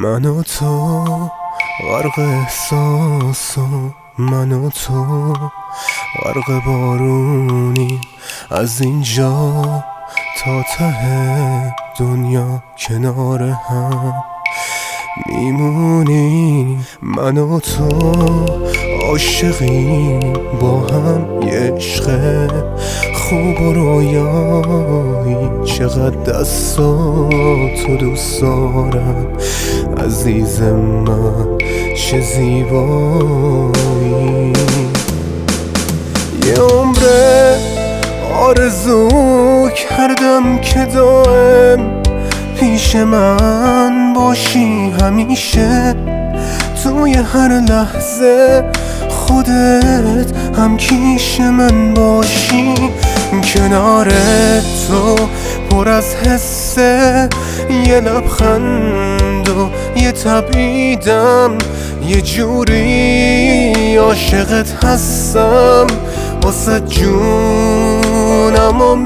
من و تو غرق احساس و من و تو غرق بارونی از اینجا تا ته دنیا کنار هم میمونیم. من و تو عاشقیم با هم یه عشق خوب و رویایی، چقدر دستاتو دوست دارم عزیز من، چه زیبایی. یه عمره آرزو کردم که دائم پیش من باشی، همیشه توی هر لحظه خودت هم کیش من باشی. کنار تو پر از حسه، یه لبخند و یه تبعیدم، یه جوری عاشقت هستم، واسه جونم و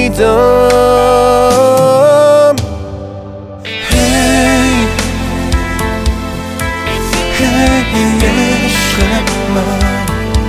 میدم. هی هی عشق من،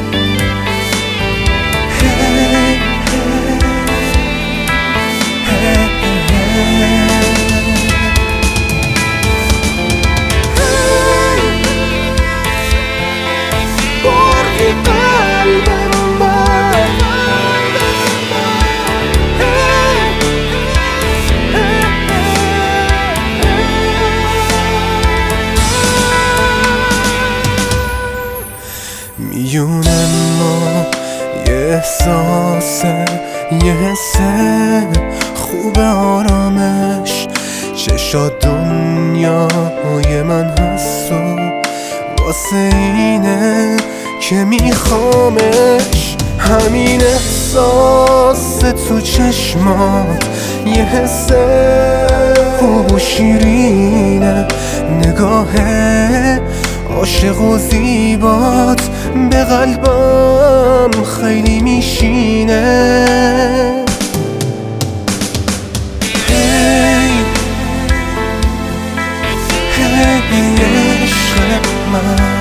میونه ما یه احساسه، یه حسه خوب آرامش، چشات دنیای من هست و واسه اینه که میخوامش. همین احساس تو چشمات یه حسه خوب و شیرینه، نگاهه عاشق و زیبات به قلبم خیلی میشینه. هی هی عشق من،